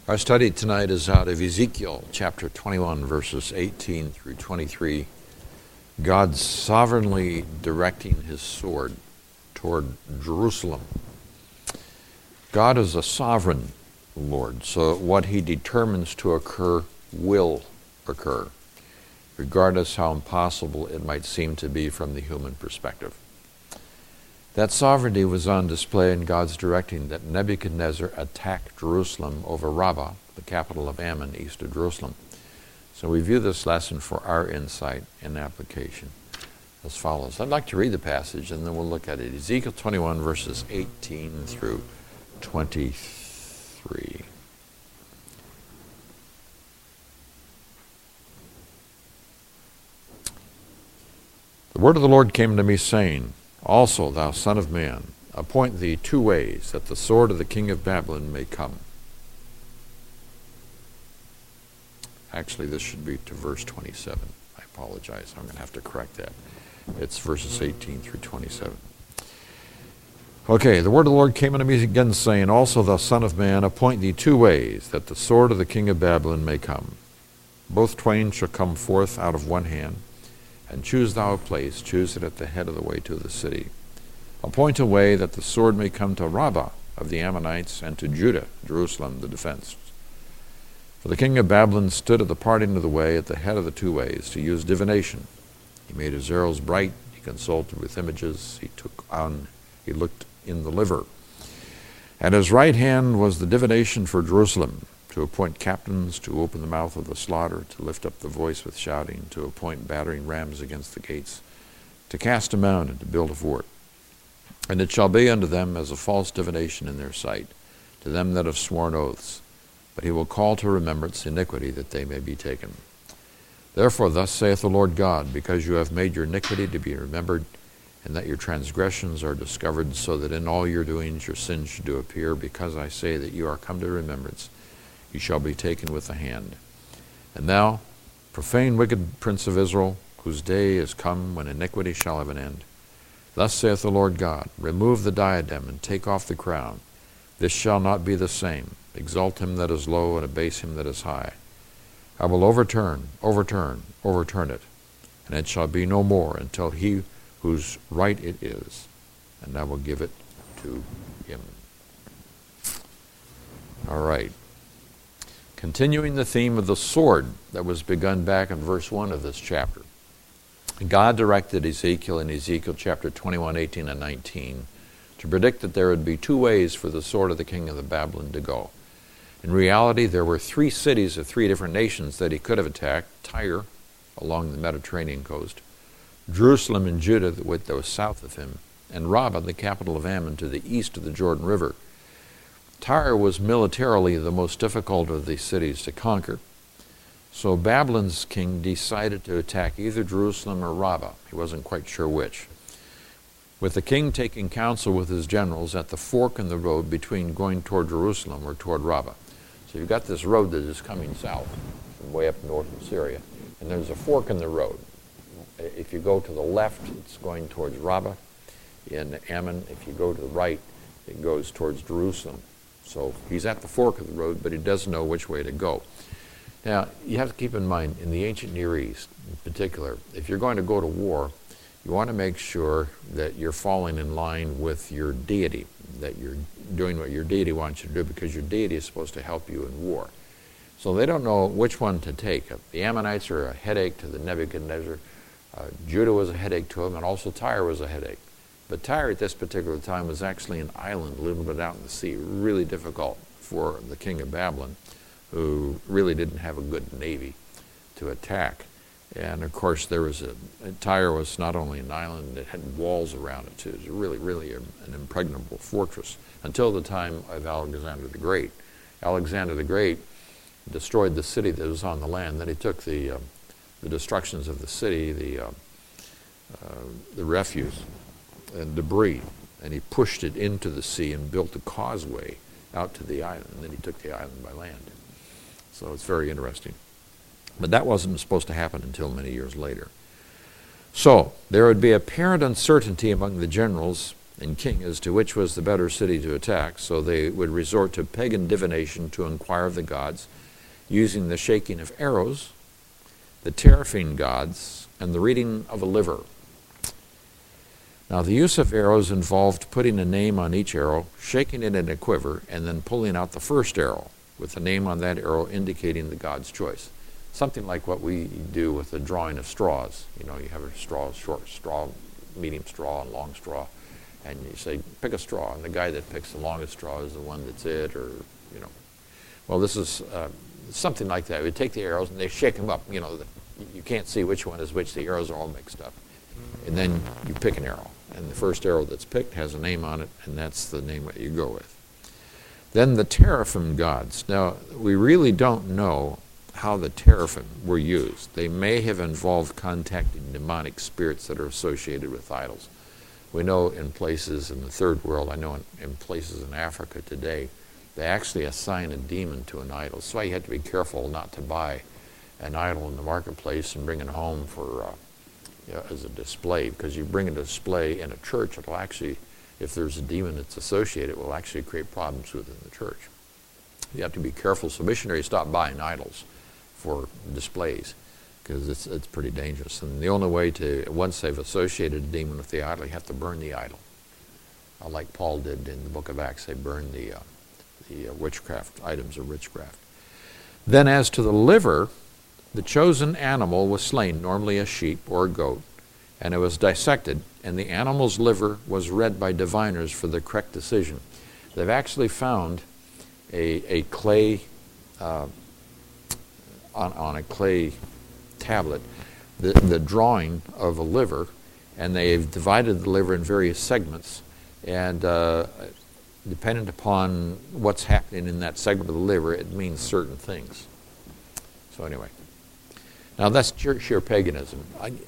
Our study tonight is out of Ezekiel chapter 21, verses 18 through 23. God sovereignly directing his sword toward Jerusalem. God is a sovereign Lord, so what he determines to occur will occur, regardless how impossible it might seem to be from the human perspective. That sovereignty was on display in God's directing that Nebuchadnezzar attack Jerusalem over Rabbah, the capital of Ammon, east of Jerusalem. So we view this lesson for our insight and application as follows. I'd like to read the passage and then we'll look at it. Ezekiel 21, verses 18 through 23. The word of the Lord came to me, saying, Also, thou son of man, appoint thee 2 ways, that the sword of the king of Babylon may come. Actually, this should be to verse 27. I apologize. I'm going to have to correct that. It's verses 18 through 27. Okay, the word of the Lord came unto me again, saying, Also, thou son of man, appoint thee 2 ways, that the sword of the king of Babylon may come. Both twain shall come forth out of one hand. And choose thou a place, choose it at the head of the way to the city. Appoint a way that the sword may come to Rabbah of the Ammonites, and to Judah, Jerusalem, the defense. For the king of Babylon stood at the parting of the way at the head of the 2 ways, to use divination. He made his arrows bright, he consulted with images, he looked in the liver. At his right hand was the divination for Jerusalem, to appoint captains, to open the mouth of the slaughter, to lift up the voice with shouting, to appoint battering rams against the gates, to cast them out, and to build a fort. And it shall be unto them as a false divination in their sight, to them that have sworn oaths. But he will call to remembrance iniquity, that they may be taken. Therefore thus saith the Lord God, because you have made your iniquity to be remembered, and that your transgressions are discovered, so that in all your doings your sins should do appear, because I say that you are come to remembrance, you shall be taken with the hand. And thou, profane, wicked prince of Israel, whose day is come when iniquity shall have an end, thus saith the Lord God, remove the diadem, and take off the crown. This shall not be the same. Exalt him that is low, and abase him that is high. I will overturn it, and it shall be no more until he whose right it is, and I will give it to him. All right. Continuing the theme of the sword that was begun back in verse 1 of this chapter. God directed Ezekiel in Ezekiel chapter 21, 18, and 19 to predict that there would be 2 ways for the sword of the king of the Babylon to go. In reality, there were 3 cities of 3 different nations that he could have attacked: Tyre, along the Mediterranean coast; Jerusalem and Judah, that was south of him; and Rabbah, the capital of Ammon, to the east of the Jordan River. Tyre was militarily the most difficult of these cities to conquer. So Babylon's king decided to attack either Jerusalem or Rabbah. He wasn't quite sure which. With the king taking counsel with his generals at the fork in the road between going toward Jerusalem or toward Rabbah. So you've got this road that is coming south from way up north in Syria, and there's a fork in the road. If you go to the left, it's going towards Rabbah in Ammon. If you go to the right, it goes towards Jerusalem. So he's at the fork of the road, but he doesn't know which way to go. Now, you have to keep in mind, in the ancient Near East in particular, if you're going to go to war, you want to make sure that you're falling in line with your deity, that you're doing what your deity wants you to do, because your deity is supposed to help you in war. So they don't know which one to take. The Ammonites are a headache to the Nebuchadnezzar. Judah was a headache to him, and also Tyre was a headache. But Tyre at this particular time was actually an island a little bit out in the sea, really difficult for the king of Babylon, who really didn't have a good navy to attack. And of course, Tyre was not only an island, it had walls around it too. It was really an impregnable fortress until the time of Alexander the Great. Alexander the Great destroyed the city that was on the land. Then he took the destructions of the city, the refuse and debris, and he pushed it into the sea and built a causeway out to the island, and then he took the island by land. So it's very interesting. But that wasn't supposed to happen until many years later. So there would be apparent uncertainty among the generals and king as to which was the better city to attack, so they would resort to pagan divination to inquire of the gods, using the shaking of arrows, the teraphim gods, and the reading of a liver. Now, the use of arrows involved putting a name on each arrow, shaking it in a quiver, and then pulling out the first arrow, with the name on that arrow indicating the god's choice. Something like what we do with the drawing of straws. You know, you have a straw, short straw, medium straw, and long straw, and you say, pick a straw, and the guy that picks the longest straw is the one that's it, or, you know. Well, this is something like that. We take the arrows, and they shake them up. You know, you can't see which one is which. The arrows are all mixed up. And then you pick an arrow, and the first arrow that's picked has a name on it, and that's the name that you go with. Then the teraphim gods. Now, we really don't know how the teraphim were used. They may have involved contacting demonic spirits that are associated with idols. We know in places in the third world, I know in places in Africa today, they actually assign a demon to an idol. So you have to be careful not to buy an idol in the marketplace and bring it home for as a display, because you bring a display in a church, it'll actually, if there's a demon that's associated, it will actually create problems within the church. You have to be careful. So missionaries stop buying idols for displays, because it's pretty dangerous. And the only way to, once they've associated a demon with the idol, you have to burn the idol. Like Paul did in the book of Acts, they burned the witchcraft, items of witchcraft. Then as to the liver, the chosen animal was slain, normally a sheep or a goat, and it was dissected, and the animal's liver was read by diviners for the correct decision. They've actually found a clay, on a clay tablet, the drawing of a liver, and they've divided the liver in various segments, and dependent upon what's happening in that segment of the liver, it means certain things. So anyway. Now that's sheer paganism.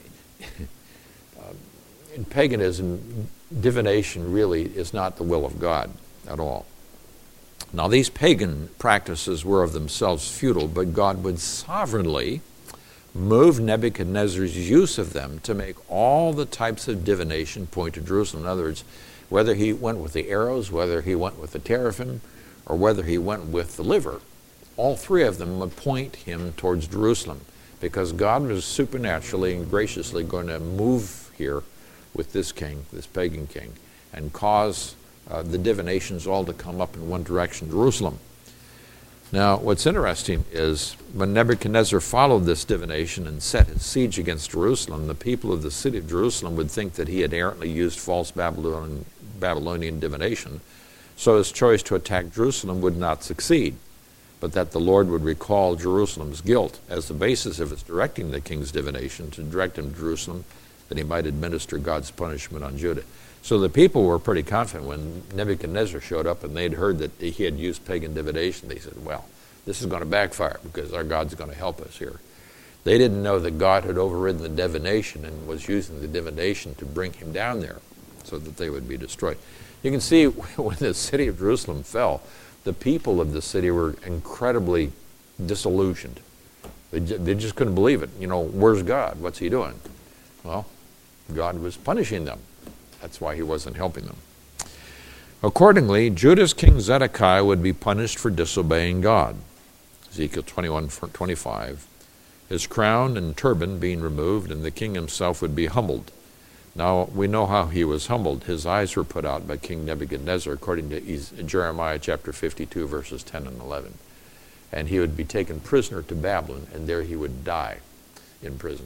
In paganism, divination really is not the will of God at all. Now these pagan practices were of themselves futile, but God would sovereignly move Nebuchadnezzar's use of them to make all the types of divination point to Jerusalem. In other words, whether he went with the arrows, whether he went with the teraphim, or whether he went with the liver, all three of them would point him towards Jerusalem, because God was supernaturally and graciously going to move here with this king, this pagan king, and cause the divinations all to come up in one direction, Jerusalem. Now, what's interesting is when Nebuchadnezzar followed this divination and set his siege against Jerusalem, the people of the city of Jerusalem would think that he had errantly used false Babylonian divination, so his choice to attack Jerusalem would not succeed, but that the Lord would recall Jerusalem's guilt as the basis of his directing the king's divination to direct him to Jerusalem, that he might administer God's punishment on Judah. So the people were pretty confident when Nebuchadnezzar showed up and they'd heard that he had used pagan divination. They said, well, this is going to backfire because our God's going to help us here. They didn't know that God had overridden the divination and was using the divination to bring him down there so that they would be destroyed. You can see when the city of Jerusalem fell, the people of the city were incredibly disillusioned. They just couldn't believe it. You know, where's God? What's he doing? Well, God was punishing them. That's why he wasn't helping them. Accordingly, Judah's king Zedekiah would be punished for disobeying God. Ezekiel 21:25. His crown and turban being removed, and the king himself would be humbled. Now, we know how he was humbled. His eyes were put out by King Nebuchadnezzar, according to Jeremiah chapter 52, verses 10 and 11. And he would be taken prisoner to Babylon, and there he would die in prison.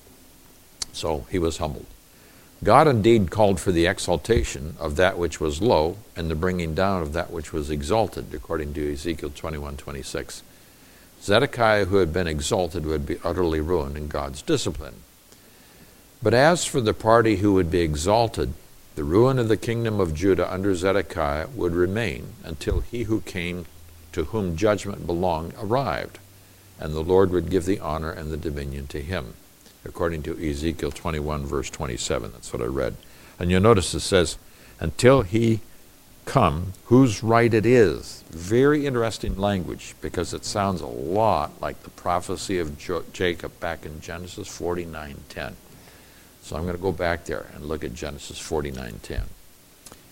So he was humbled. God indeed called for the exaltation of that which was low and the bringing down of that which was exalted, according to Ezekiel 21:26. Zedekiah, who had been exalted, would be utterly ruined in God's discipline. But as for the party who would be exalted, the ruin of the kingdom of Judah under Zedekiah would remain until he who came to whom judgment belonged arrived, and the Lord would give the honor and the dominion to him, according to Ezekiel 21, verse 27. That's what I read. And you'll notice it says, until he come, whose right it is. Very interesting language, because it sounds a lot like the prophecy of Jacob back in Genesis 49:10. So I'm going to go back there and look at Genesis 49:10.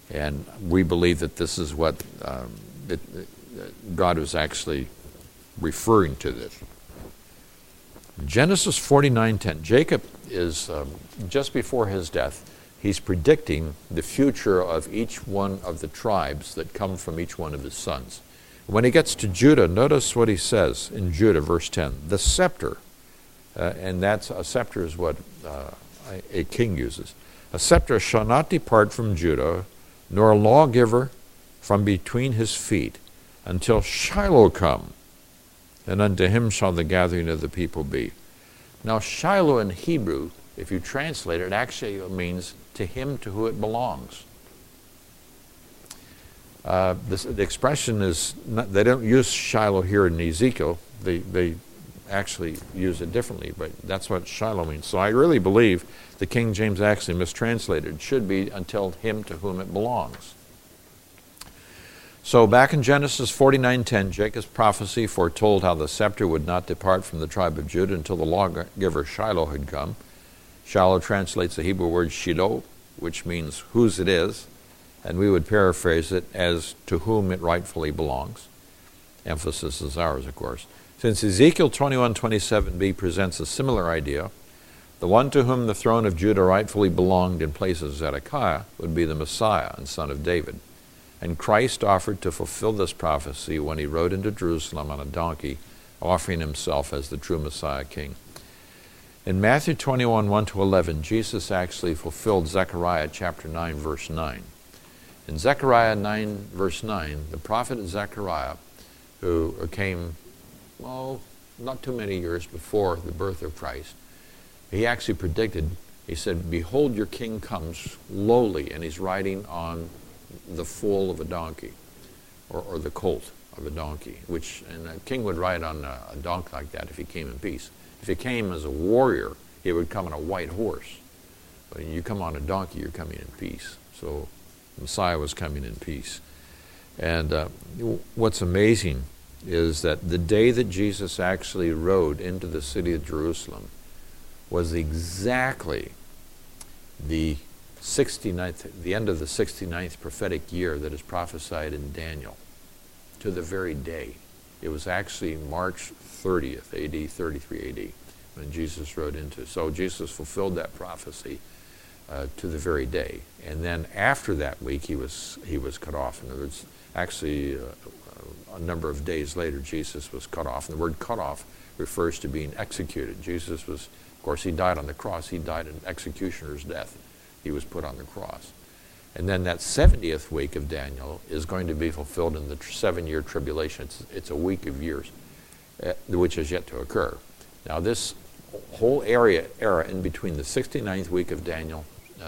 And we believe that this is what God was actually referring to this. Genesis 49:10. Jacob is, just before his death, he's predicting the future of each one of the tribes that come from each one of his sons. When he gets to Judah, notice what he says in Judah, verse 10. The scepter, and that's a scepter is what a king uses. A scepter shall not depart from Judah, nor a lawgiver from between his feet, until Shiloh come, and unto him shall the gathering of the people be. Now Shiloh in Hebrew, if you translate it, actually means to him to whom it belongs. The expression is, they don't use Shiloh here in Ezekiel. They actually use it differently, but that's what Shiloh means. So I really believe the King James actually mistranslated. It should be until him to whom it belongs. So back in Genesis 49:10, Jacob's prophecy foretold how the scepter would not depart from the tribe of Judah until the lawgiver Shiloh had come. Shiloh translates the Hebrew word Shiloh, which means whose it is, and we would paraphrase it as to whom it rightfully belongs. Emphasis is ours, of course. Since Ezekiel 21:27b presents a similar idea, the one to whom the throne of Judah rightfully belonged in place of Zedekiah would be the Messiah and son of David. And Christ offered to fulfill this prophecy when he rode into Jerusalem on a donkey, offering himself as the true Messiah king. In Matthew 21:1-11, Jesus actually fulfilled Zechariah chapter 9, verse 9. In Zechariah 9, verse 9, the prophet Zechariah, who came, not too many years before the birth of Christ, he actually predicted, he said, "Behold, your king comes lowly, and he's riding on the foal of a donkey, or the colt of a donkey," and a king would ride on a donkey like that if he came in peace. If he came as a warrior, he would come on a white horse. But when you come on a donkey, you're coming in peace. So Messiah was coming in peace. And what's amazing is that the day that Jesus actually rode into the city of Jerusalem was exactly the end of the 69th prophetic year that is prophesied in Daniel, to the very day. It was actually March 30th, AD, 33 AD, when Jesus rode into. So Jesus fulfilled that prophecy to the very day. And then after that week, he was cut off. In other words, actually a number of days later, Jesus was cut off. And the word cut off refers to being executed. Jesus was, of course, he died on the cross. He died an executioner's death. He was put on the cross. And then that 70th week of Daniel is going to be fulfilled in the 7-year tribulation. It's a week of years, which is yet to occur. Now this whole era in between the 69th week of Daniel,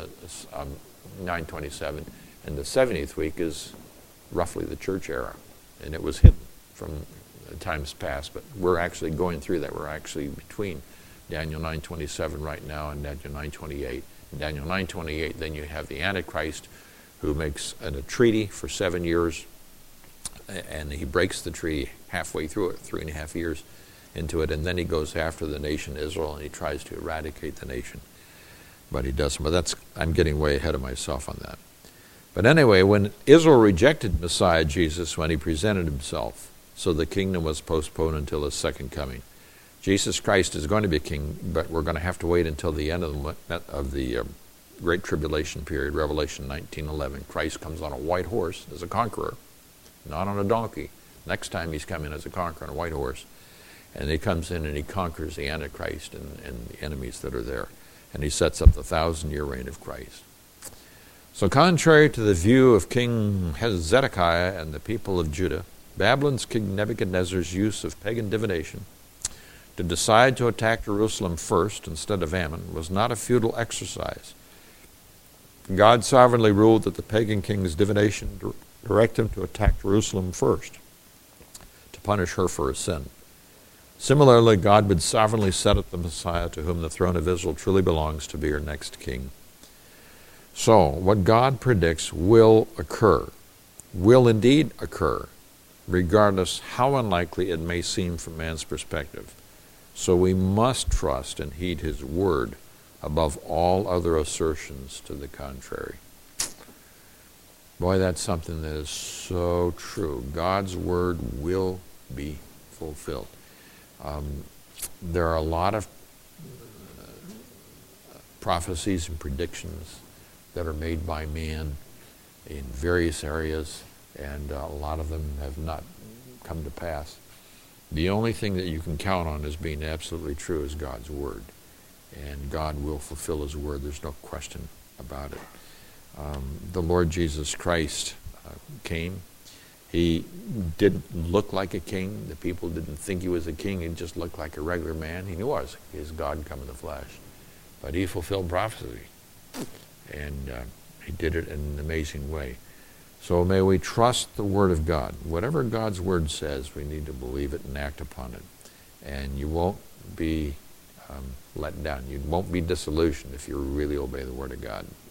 927, and the 70th week is roughly the church era. And it was hidden from times past, but we're actually going through that. We're actually between Daniel 9:27 right now and Daniel 9:28. In Daniel 9:28, then you have the Antichrist who makes a treaty for 7 years, and he breaks the treaty halfway through it, 3.5 years into it, and then he goes after the nation Israel and he tries to eradicate the nation. But he doesn't. But I'm getting way ahead of myself on that. But anyway, when Israel rejected Messiah Jesus when he presented himself, so the kingdom was postponed until his second coming. Jesus Christ is going to be king, but we're going to have to wait until the end of the Great Tribulation period, Revelation 19:11. Christ comes on a white horse as a conqueror, not on a donkey. Next time he's coming as a conqueror on a white horse. And he comes in and he conquers the Antichrist and the enemies that are there. And he sets up the 1,000-year reign of Christ. So contrary to the view of King Zedekiah and the people of Judah, Babylon's King Nebuchadnezzar's use of pagan divination to decide to attack Jerusalem first instead of Ammon was not a futile exercise. God sovereignly ruled that the pagan king's divination direct him to attack Jerusalem first, to punish her for her sin. Similarly, God would sovereignly set up the Messiah to whom the throne of Israel truly belongs to be her next king. So, what God predicts will occur, will indeed occur, regardless how unlikely it may seem from man's perspective. So we must trust and heed his word above all other assertions to the contrary. Boy, that's something that is so true. God's word will be fulfilled. There are a lot of prophecies and predictions that are made by man in various areas, and a lot of them have not come to pass. The only thing that you can count on as being absolutely true is God's word, and God will fulfill his word. There's no question about it. The Lord Jesus Christ came. He didn't look like a king. The people didn't think he was a king. He just looked like a regular man. He was. He is God come in the flesh. But he fulfilled prophecy, and he did it in an amazing way. So may we trust the word of God. Whatever God's word says, we need to believe it and act upon it. And you won't be let down. You won't be disillusioned if you really obey the word of God.